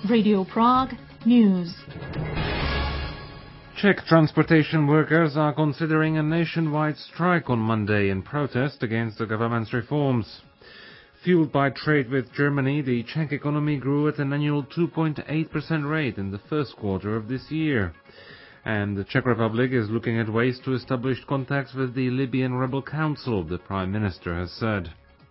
Radio Prague News. Czech transportation workers are considering a nationwide strike on Monday in protest against the government's reforms. Fueled by trade with Germany, the Czech economy grew at an annual 2.8% rate in the first quarter of this year. And the Czech Republic is looking at ways to establish contacts with the Libyan rebel council, the Prime Minister has said.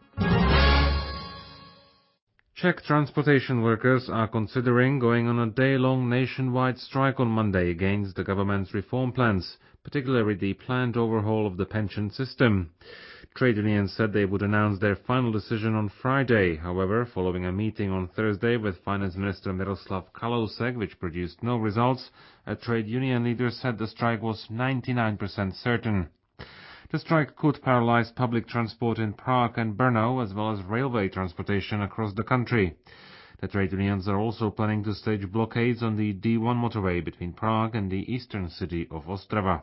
Czech transportation workers are considering going on a day-long nationwide strike on Monday against the government's reform plans, particularly the planned overhaul of the pension system. Trade unions said they would announce their final decision on Friday. However, following a meeting on Thursday with Finance Minister Miroslav Kalousek, which produced no results, a trade union leader said the strike was 99% certain. The strike could paralyze public transport in Prague and Brno, as well as railway transportation across the country. The trade unions are also planning to stage blockades on the D1 motorway between Prague and the eastern city of Ostrava.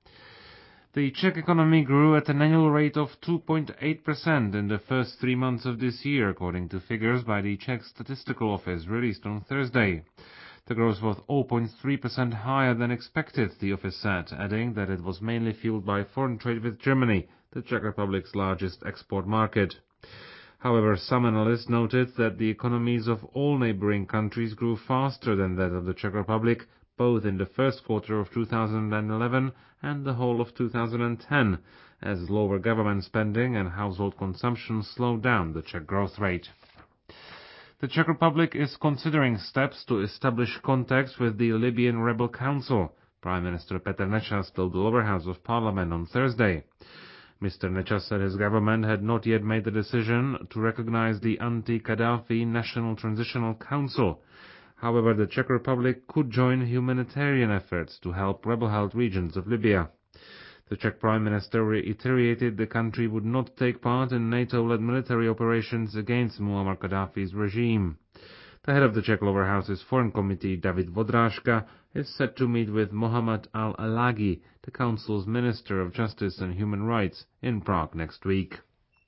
The Czech economy grew at an annual rate of 2.8% in the first 3 months of this year, according to figures by the Czech Statistical Office released on Thursday. The growth was 0.3% higher than expected, the office said, adding that it was mainly fueled by foreign trade with Germany, the Czech Republic's largest export market. However, some analysts noted that the economies of all neighboring countries grew faster than that of the Czech Republic, both in the first quarter of 2011 and the whole of 2010, as lower government spending and household consumption slowed down the Czech growth rate. The Czech Republic is considering steps to establish contacts with the Libyan rebel council, Prime Minister Petr Nečas told the lower house of parliament on Thursday. Mr. Nečas said his government had not yet made the decision to recognize the anti-Gaddafi National Transitional Council. However, the Czech Republic could join humanitarian efforts to help rebel-held regions of Libya. The Czech Prime Minister reiterated the country would not take part in NATO-led military operations against Muammar Gaddafi's regime. The head of the Czech Lower House's Foreign Committee, David Vodrážka, is set to meet with Mohammad al-Alagi, the Council's Minister of Justice and Human Rights, in Prague next week.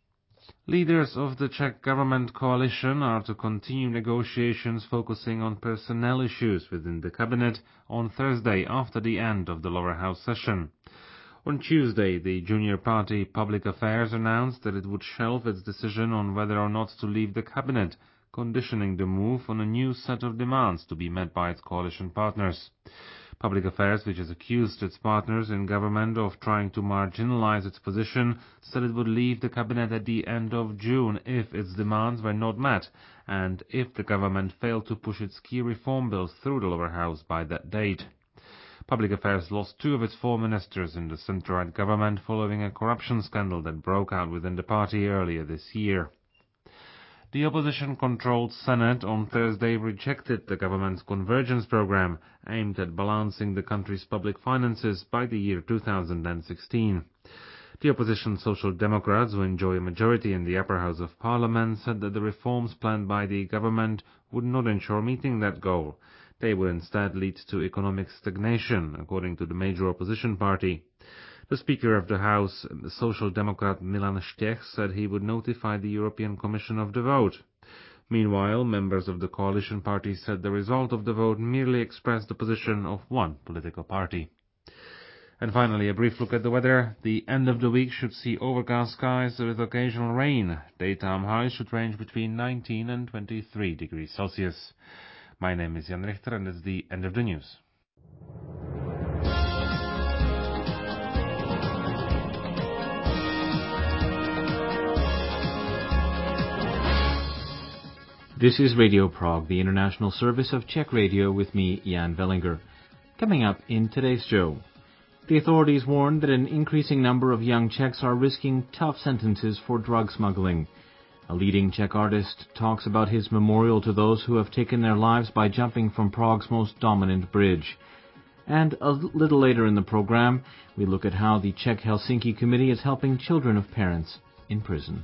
Leaders of the Czech government coalition are to continue negotiations focusing on personnel issues within the cabinet on Thursday after the end of the lower house session. On Tuesday, the junior party Public Affairs announced that it would shelve its decision on whether or not to leave the cabinet, conditioning the move on a new set of demands to be met by its coalition partners. Public Affairs, which has accused its partners in government of trying to marginalize its position, said it would leave the cabinet at the end of June if its demands were not met, and if the government failed to push its key reform bills through the lower house by that date. Public Affairs lost 2 of its 4 ministers in the centre-right government following a corruption scandal that broke out within the party earlier this year. The opposition-controlled Senate on Thursday rejected the government's convergence program aimed at balancing the country's public finances by the year 2016. The opposition Social Democrats, who enjoy a majority in the upper house of parliament, said that the reforms planned by the government would not ensure meeting that goal. They would instead lead to economic stagnation, according to the major opposition party. The Speaker of the House, Social Democrat Milan Štech, said he would notify the European Commission of the vote. Meanwhile, members of the coalition party said the result of the vote merely expressed the position of one political party. And finally, a brief look at the weather. The end of the week should see overcast skies with occasional rain. Daytime highs should range between 19 and 23 degrees Celsius. My name is Jan Richter, and it's the end of the news. This is Radio Prague, the international service of Czech radio, with me, Jan Vellinger. Coming up in today's show, the authorities warned that an increasing number of young Czechs are risking tough sentences for drug smuggling. A leading Czech artist talks about his memorial to those who have taken their lives by jumping from Prague's most dominant bridge. And a little later in the program, we look at how the Czech Helsinki Committee is helping children of parents in prison.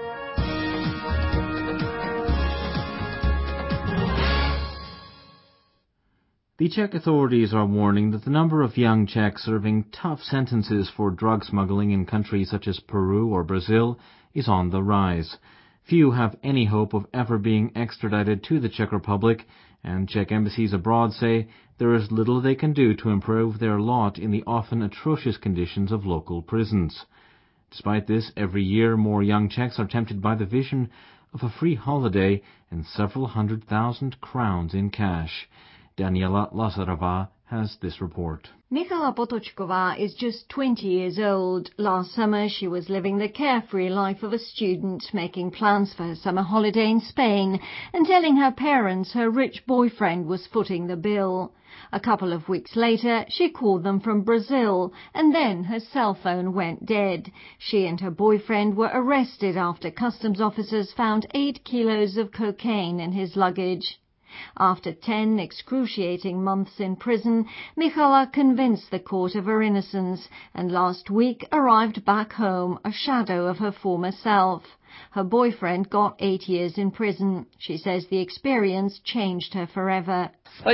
The Czech authorities are warning that the number of young Czechs serving tough sentences for drug smuggling in countries such as Peru or Brazil is on the rise. Few have any hope of ever being extradited to the Czech Republic, and Czech embassies abroad say there is little they can do to improve their lot in the often atrocious conditions of local prisons. Despite this, every year more young Czechs are tempted by the vision of a free holiday and several 100,000 crowns in cash. Daniela Lazarova has this report. Michala Potočková is just 20 years old. Last summer she was living the carefree life of a student, making plans for her summer holiday in Spain and telling her parents her rich boyfriend was footing the bill. A couple of weeks later she called them from Brazil and then her cell phone went dead. She and her boyfriend were arrested after customs officers found 8 kilos of cocaine in his luggage. After 10 excruciating months in prison, Michala convinced the court of her innocence and last week arrived back home, a shadow of her former self. Her boyfriend got 8 years in prison. She says the experience changed her forever. I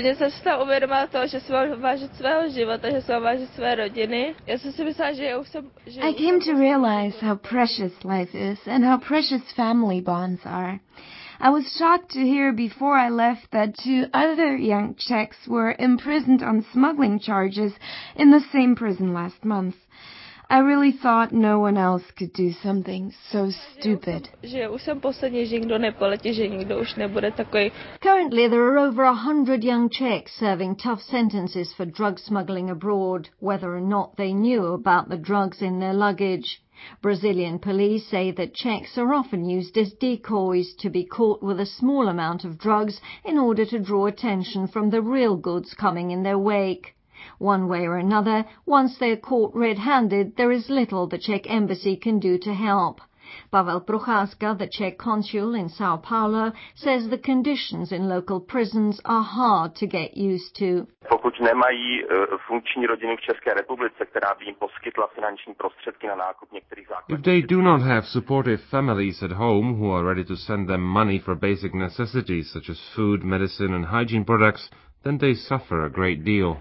came to realize how precious life is and how precious family bonds are. I was shocked to hear before I left that 2 other young Czechs were imprisoned on smuggling charges in the same prison last month. I really thought no one else could do something so stupid. Currently there are over 100 young Czechs serving tough sentences for drug smuggling abroad, whether or not they knew about the drugs in their luggage. Brazilian police say that Czechs are often used as decoys to be caught with a small amount of drugs in order to draw attention from the real goods coming in their wake. One way or another, once they are caught red-handed, there is little the Czech embassy can do to help. Pavel Procházka, the Czech consul in Sao Paulo, says the conditions in local prisons are hard to get used to. If they do not have supportive families at home who are ready to send them money for basic necessities such as food, medicine and hygiene products, then they suffer a great deal.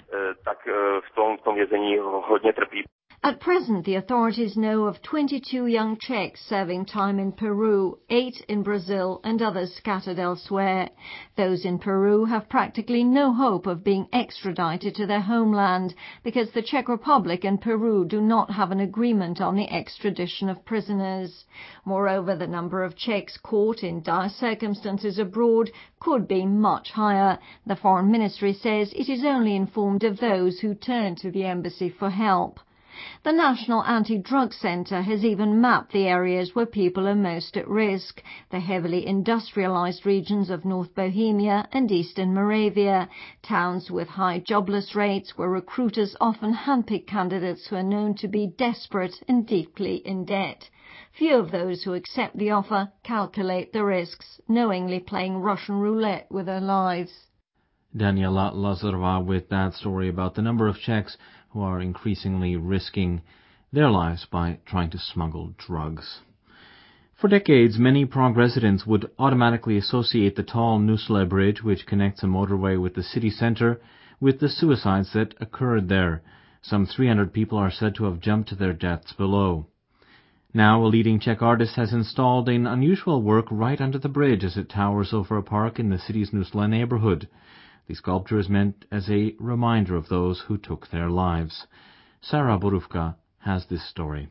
At present, the authorities know of 22 young Czechs serving time in Peru, 8 in Brazil and others scattered elsewhere. Those in Peru have practically no hope of being extradited to their homeland because the Czech Republic and Peru do not have an agreement on the extradition of prisoners. Moreover, the number of Czechs caught in dire circumstances abroad could be much higher. The Foreign Ministry says it is only informed of those who turn to the embassy for help. The National Anti-Drug Centre has even mapped the areas where people are most at risk, the heavily industrialized regions of North Bohemia and Eastern Moravia, towns with high jobless rates where recruiters often handpick candidates who are known to be desperate and deeply in debt. Few of those who accept the offer calculate the risks, knowingly playing Russian roulette with their lives. Daniela Lazarova with that story about the number of Czechs who are increasingly risking their lives by trying to smuggle drugs. For decades, many Prague residents would automatically associate the tall Nusle Bridge, which connects a motorway with the city centre, with the suicides that occurred there. Some 300 people are said to have jumped to their deaths below. Now, a leading Czech artist has installed an unusual work right under the bridge as it towers over a park in the city's Nusle neighborhood. The sculpture is meant as a reminder of those who took their lives. Sarah Boruvka has this story.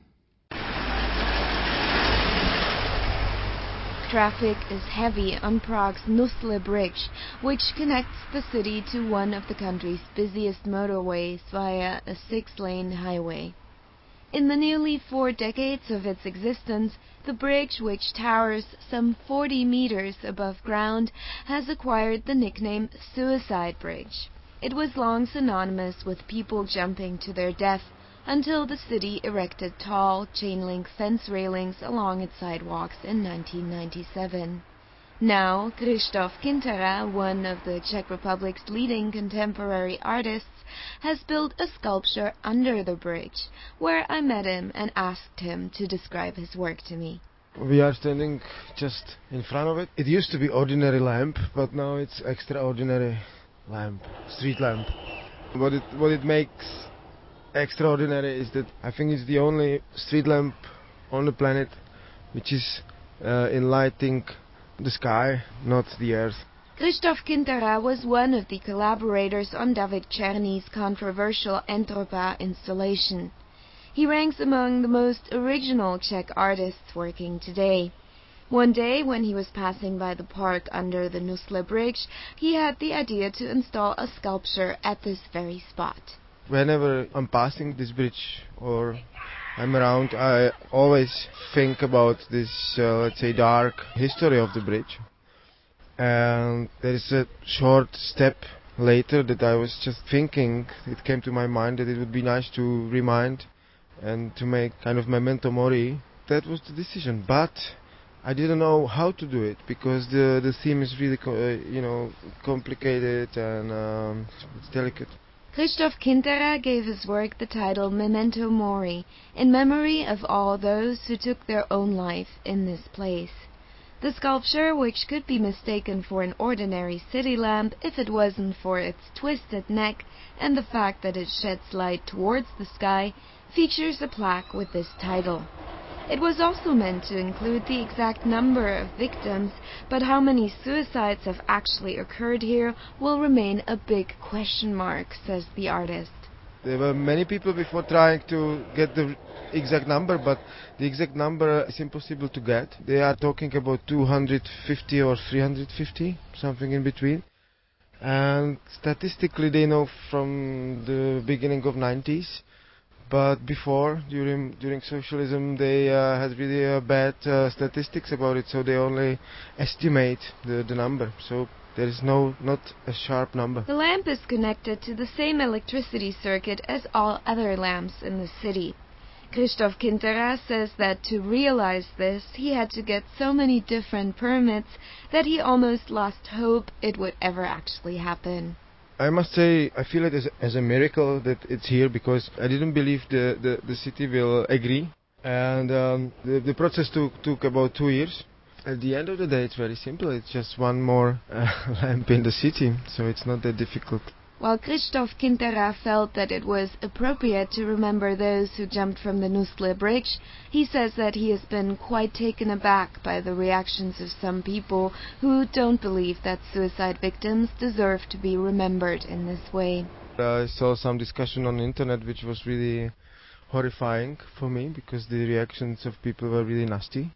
Traffic is heavy on Prague's Nusle Bridge, which connects the city to one of the country's busiest motorways via a 6-lane highway. In the nearly 4 decades of its existence, the bridge, which towers some 40 meters above ground, has acquired the nickname Suicide Bridge. It was long synonymous with people jumping to their death until the city erected tall chain-link fence railings along its sidewalks in 1997. Now, Krzysztof Kintera, one of the Czech Republic's leading contemporary artists, has built a sculpture under the bridge, where I met him and asked him to describe his work to me. We are standing just in front of it. It used to be ordinary lamp, but now it's extraordinary lamp, street lamp. What it makes extraordinary is that I think it's the only street lamp on the planet which is enlightening the sky, not the earth. Krzysztof Kintera was one of the collaborators on David Czerny's controversial Entropa installation. He ranks among the most original Czech artists working today. One day, when he was passing by the park under the Nusle Bridge, he had the idea to install a sculpture at this very spot. Whenever I'm passing this bridge or I'm around, I always think about this, let's say, dark history of the bridge. And there is a short step later that I was just thinking, it came to my mind that it would be nice to remind and to make kind of memento mori. That was the decision, but I didn't know how to do it because the theme is really complicated and it's delicate. Krzysztof Kintera gave his work the title Memento Mori, in memory of all those who took their own life in this place. The sculpture, which could be mistaken for an ordinary city lamp if it wasn't for its twisted neck and the fact that it sheds light towards the sky, features a plaque with this title. It was also meant to include the exact number of victims, but how many suicides have actually occurred here will remain a big question mark, says the artist. There were many people before trying to get the exact number, but the exact number is impossible to get. They are talking about 250 or 350, something in between. And statistically they know from the beginning of 90s. But before, during socialism, they had really bad statistics about it, so they only estimate the number. So there is not a sharp number. The lamp is connected to the same electricity circuit as all other lamps in the city. Krzysztof Kintera says that to realize this, he had to get so many different permits that he almost lost hope it would ever actually happen. I must say, I feel it as a miracle that it's here because I didn't believe the city will agree. And the process took about 2 years. At the end of the day, it's very simple. It's just one more lamp in the city, so it's not that difficult. While Krzysztof Kintera felt that it was appropriate to remember those who jumped from the Nusle Bridge, he says that he has been quite taken aback by the reactions of some people who don't believe that suicide victims deserve to be remembered in this way. I saw some discussion on the internet which was really horrifying for me because the reactions of people were really nasty.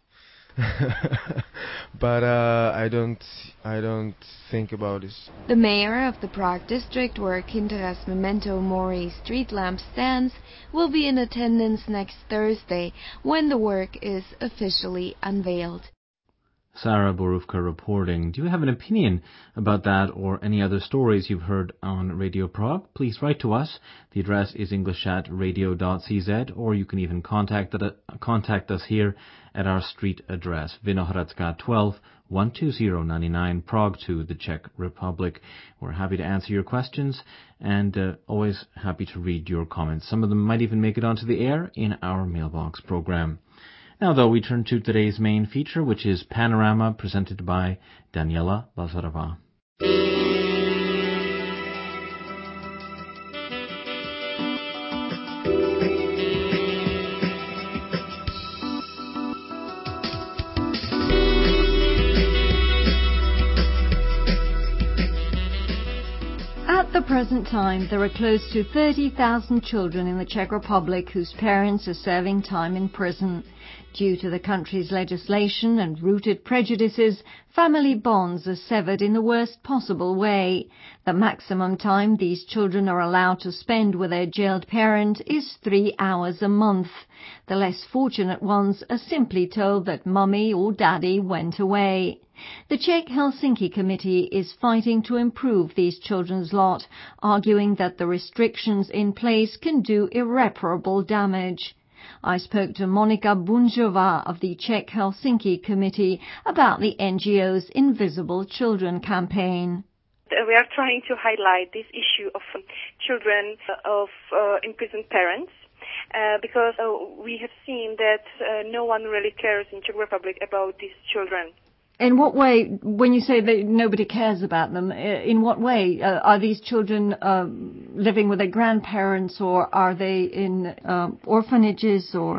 But I don't think about this. The mayor of the Prague district, where Kintera's Memento Mori street lamp stands, will be in attendance next Thursday when the work is officially unveiled. Sarah Boruvka reporting. Do you have an opinion about that or any other stories you've heard on Radio Prague? Please write to us. The address is english@radio.cz, or you can even contact us here at our street address, Vinohradska 12, 12099, Prague 2, the Czech Republic. We're happy to answer your questions and always happy to read your comments. Some of them might even make it onto the air in our mailbox program. Now, though, we turn to today's main feature, which is Panorama, presented by Daniela Bazarova. At the present time, there are close to 30,000 children in the Czech Republic whose parents are serving time in prison. Due to the country's legislation and rooted prejudices, family bonds are severed in the worst possible way. The maximum time these children are allowed to spend with their jailed parent is 3 hours a month. The less fortunate ones are simply told that mummy or daddy went away. The Czech Helsinki Committee is fighting to improve these children's lot, arguing that the restrictions in place can do irreparable damage. I spoke to Monika Bunjová of the Czech Helsinki Committee about the NGO's Invisible Children campaign. We are trying to highlight this issue of children of imprisoned parents because we have seen that no one really cares in Czech Republic about these children. In what way, when you say that nobody cares about them, in what way? Are these children living with their grandparents, or are they in orphanages, or?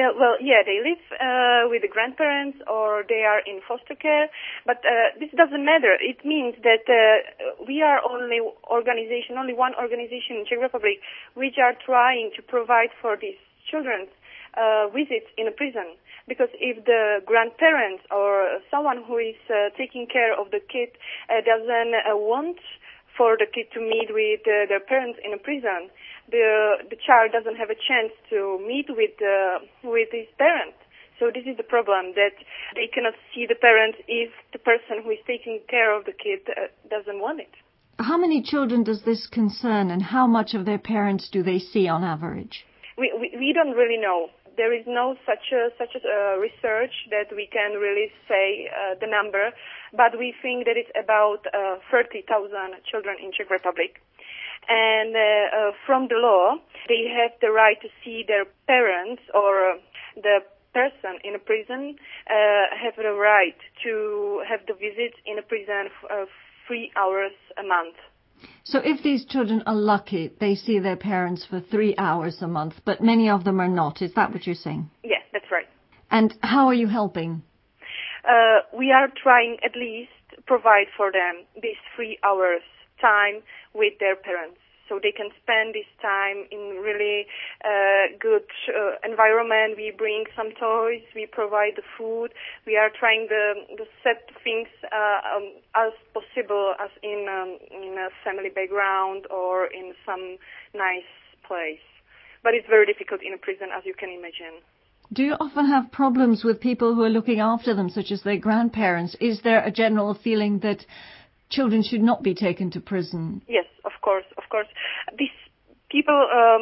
They live with the grandparents or they are in foster care, but this doesn't matter. It means that we are only one organization in Czech Republic which are trying to provide for these children visits in a prison. Because if the grandparents or someone who is taking care of the kid doesn't want for the kid to meet with their parents in a prison, the child doesn't have a chance to meet with his parents. So this is the problem, that they cannot see the parents if the person who is taking care of the kid doesn't want it. How many children does this concern, and how much of their parents do they see on average? We don't really know. There is no such a research that we can really say the number, but we think that it's about 30,000 children in Czech Republic. And from the law, they have the right to see their parents, or the person in a prison have the right to have the visit in a prison for 3 hours a month. So if these children are lucky, they see their parents for 3 hours a month, but many of them are not. Is that what you're saying? Yes, that's right. And how are you helping? We are trying at least provide for them these 3 hours time with their parents, so they can spend this time in really good environment. We bring some toys, we provide the food. We are trying to set things as possible as in a family background or in some nice place. But it's very difficult in a prison, as you can imagine. Do you often have problems with people who are looking after them, such as their grandparents? Is there a general feeling that children should not be taken to prison? Yes, of course. These people,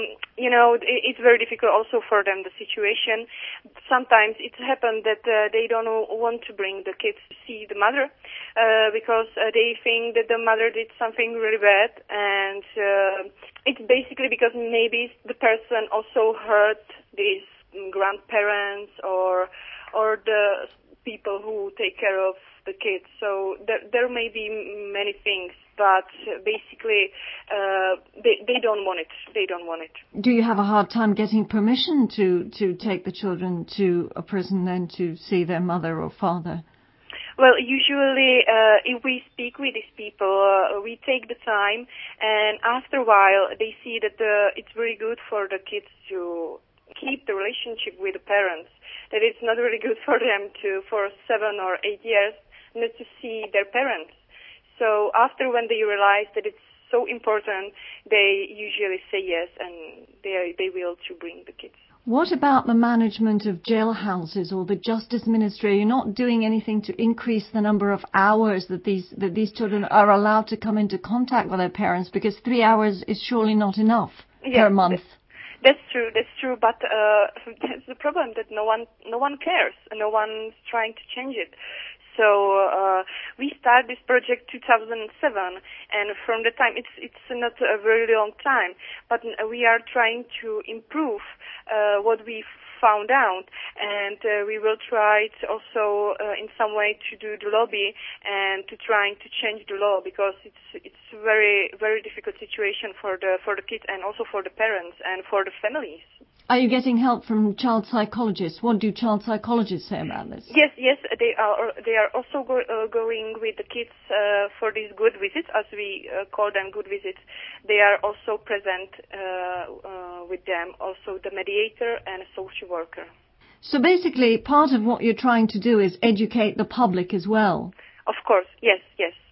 it's very difficult also for them, the situation. Sometimes it happens that they don't want to bring the kids to see the mother because they think that the mother did something really bad, and it's basically because maybe the person also hurt these grandparents or the people who take care of the kids. So there may be many things, but basically they don't want it. They don't want it. Do you have a hard time getting permission to take the children to a prison and to see their mother or father? Well, usually if we speak with these people, we take the time, and after a while they see that it's very good for the kids to keep the relationship with the parents, that it's not really good for them for 7 or 8 years not to see their parents. So after, when they realize that it's so important, they usually say yes, and they will to bring the kids. What about the management of jailhouses or the justice ministry? You're not doing anything to increase the number of hours that these children are allowed to come into contact with their parents, because 3 hours is surely not enough per month. That's true, but that's the problem, that no one cares, and no one's trying to change it. So we started this project 2007, and from the time it's not a very long time, but we are trying to improve what we found out, and we will try to also in some way to do the lobby and to trying to change the law, because it's very, very difficult situation for the kids and also for the parents and for the families. Are you getting help from child psychologists? What do child psychologists say about this? Yes, they are also going with the kids for these good visits, as we call them, good visits. They are also present with them, also the mediator and a social worker. So basically, part of what you're trying to do is educate the public as well. Of course, yes.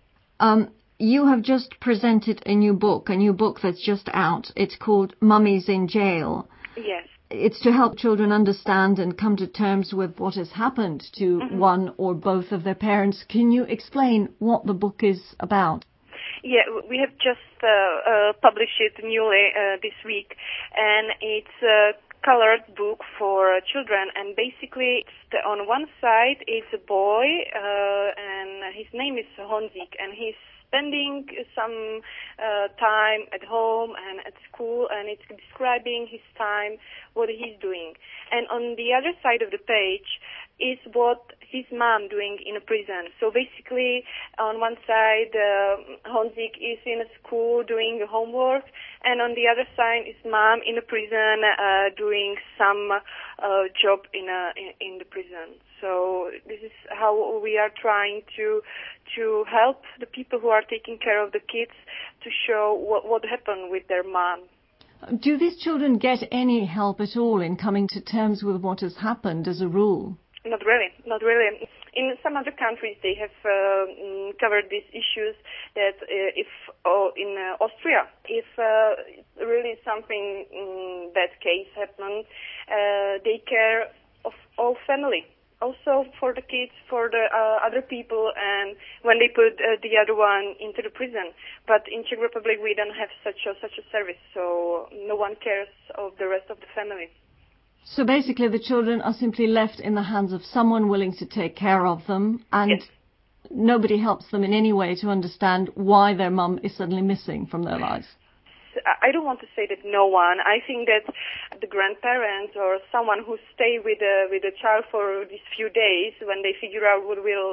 You have just presented a new book that's just out. It's called Mummies in Jail. Yes. It's to help children understand and come to terms with what has happened to one or both of their parents. Can you explain what the book is about? Yeah, we have just published it newly this week, and it's a colored book for children, and basically on one side it's a boy, and his name is Honzik, and he's spending some time at home and at school, and it's describing his time, what he's doing. And on the other side of the page, is what his mom doing in a prison. So basically, on one side, Honzik is in a school doing homework, and on the other side is mom in a prison doing some job in the prison. So this is how we are trying to help the people who are taking care of the kids to show what happened with their mom. Do these children get any help at all in coming to terms with what has happened as a rule? Not really. In some other countries, they have covered these issues that in Austria, if really something bad case happened, they care of all family. Also for the kids, for the other people, and when they put the other one into the prison. But in Czech Republic, we don't have such a service, so no one cares of the rest of the family. So basically the children are simply left in the hands of someone willing to take care of them, and yes. Nobody helps them in any way to understand why their mum is suddenly missing from their lives. I don't want to say that no one. I think that the grandparents or someone who stay with the child for these few days, when they figure out what will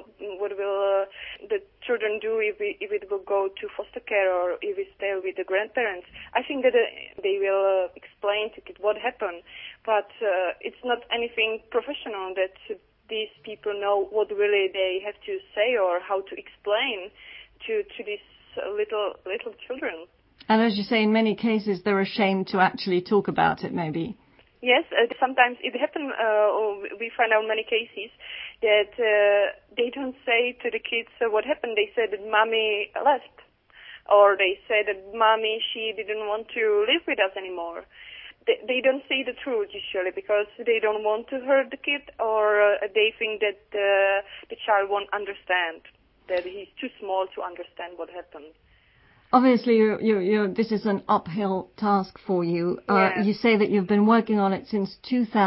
the children do if it will go to foster care or if it stay with the grandparents, I think that they will explain to kids what happened. But it's not anything professional that these people know what really they have to say or how to explain to these little children. And as you say, in many cases, they're ashamed to actually talk about it, maybe. Yes, sometimes it happens, we find out many cases that they don't say to the kids what happened. They say that mommy left, or they say that mommy, she didn't want to live with us anymore. They don't say the truth usually because they don't want to hurt the kid, or they think that the child won't understand, that he's too small to understand what happened. Obviously, this is an uphill task for you. Yeah. You say that you've been working on it since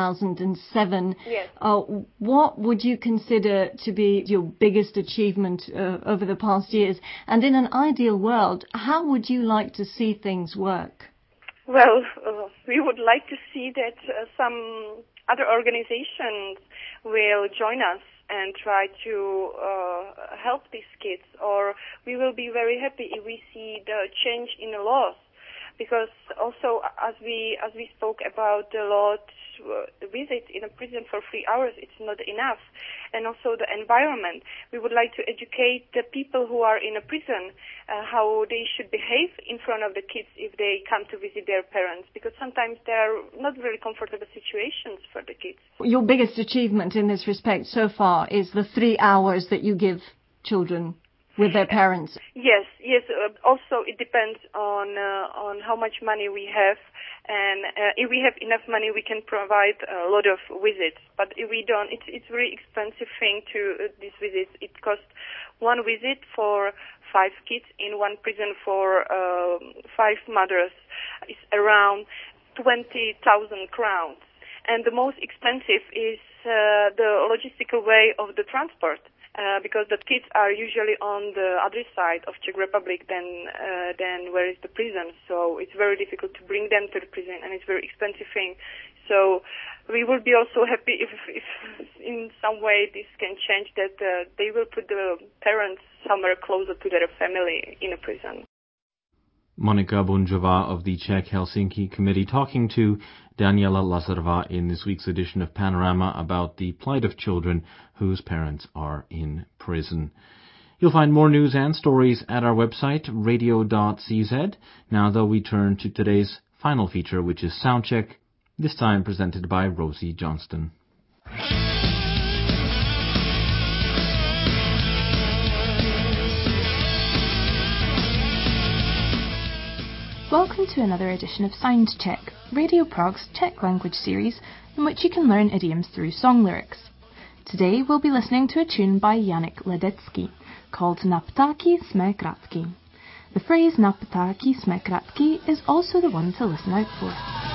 2007. Yes. What would you consider to be your biggest achievement over the past years? And in an ideal world, how would you like to see things work? Well, we would like to see that some other organizations will join us and try to help these kids, or we will be very happy if we see the change in the laws, because also as we spoke about the law to visit in a prison for 3 hours, it's not enough. And also the environment. We would like to educate the people who are in a prison how they should behave in front of the kids if they come to visit their parents, because sometimes there are not very comfortable situations for the kids. Your biggest achievement in this respect so far is the 3 hours that you give children with their parents. Yes. Also, it depends on how much money we have, and if we have enough money, we can provide a lot of visits. But if we don't, it's very expensive thing to these visits. It costs one visit for 5 kids in one prison for 5 mothers. It's around 20,000 crowns, and the most expensive is the logistical way of the transport. Because the kids are usually on the other side of Czech Republic than where is the prison. So it's very difficult to bring them to the prison, and it's a very expensive thing. So we will be also happy if in some way this can change, that they will put the parents somewhere closer to their family in a prison. Monika Bunjova of the Czech Helsinki Committee talking to Daniela Lazarova in this week's edition of Panorama about the plight of children whose parents are in prison. You'll find more news and stories at our website, radio.cz. Now, though, we turn to today's final feature, which is Soundcheck, this time presented by Rosie Johnston. Welcome to another edition of Soundcheck, Radio Prague's Czech language series in which you can learn idioms through song lyrics. Today we'll be listening to a tune by Janek Ledecky called Na ptáky jsme krátky. The phrase Na ptáky jsme krátky is also the one to listen out for.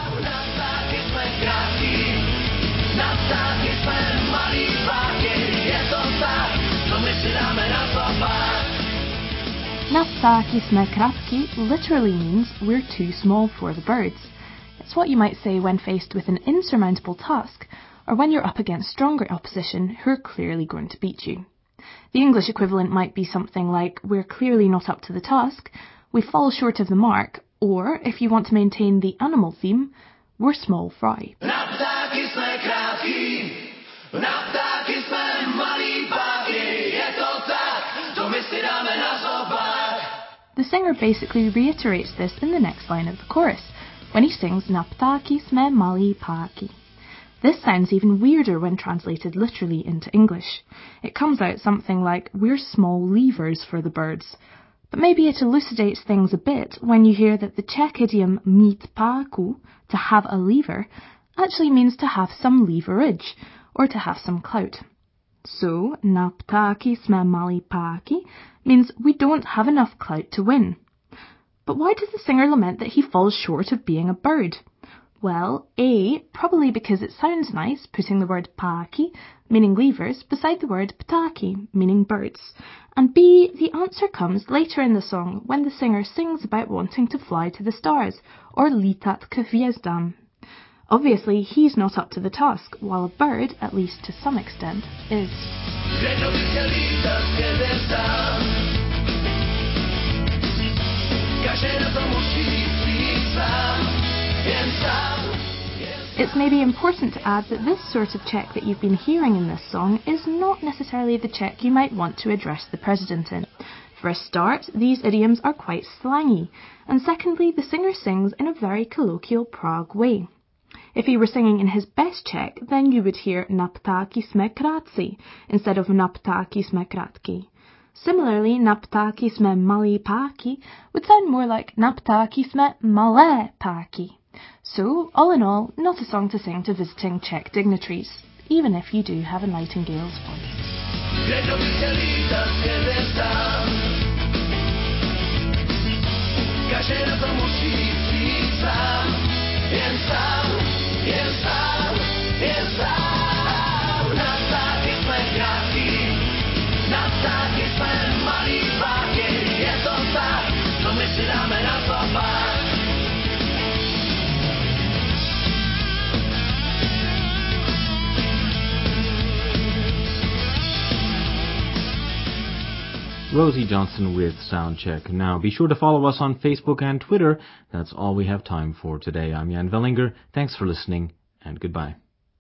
Na ptáky jsme krátky literally means we're too small for the birds. It's what you might say when faced with an insurmountable task, or when you're up against stronger opposition who are clearly going to beat you. The English equivalent might be something like, we're clearly not up to the task, we fall short of the mark, or, if you want to maintain the animal theme, we're small fry. The singer basically reiterates this in the next line of the chorus, when he sings Na ptaki sme mali paki. This sounds even weirder when translated literally into English. It comes out something like, we're small levers for the birds. But maybe it elucidates things a bit when you hear that the Czech idiom mít páku, to have a lever, actually means to have some leverage, or to have some clout. So, na ptaki sme mali páki means we don't have enough clout to win. But why does the singer lament that he falls short of being a bird? Well, A, probably because it sounds nice putting the word páki, meaning levers, beside the word ptaki, meaning birds. And B, the answer comes later in the song when the singer sings about wanting to fly to the stars, or lítat k hvězdám. Obviously, he's not up to the task, while a bird, at least to some extent, is. It's maybe important to add that this sort of Czech that you've been hearing in this song is not necessarily the Czech you might want to address the president in. For a start, these idioms are quite slangy, and secondly, the singer sings in a very colloquial Prague way. If he were singing in his best Czech, then you would hear na ptáky jsme krátcí instead of na ptáky jsme krátky. Similarly, na ptáky jsme malí páky would sound more like na ptáky jsme malé páky. So, all in all, not a song to sing to visiting Czech dignitaries, even if you do have a nightingale's voice. Rosie Johnson with Soundcheck. Now, be sure to follow us on Facebook and Twitter. That's all we have time for today. I'm Jan Vellinger. Thanks for listening, and goodbye.